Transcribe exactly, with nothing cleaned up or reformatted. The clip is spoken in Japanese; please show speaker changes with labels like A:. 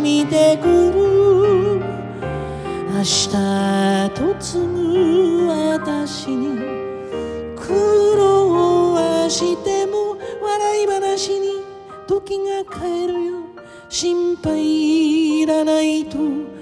A: 見てくる明日と継ぐ私に苦労はしても笑い話に時が帰るよ心配いらないと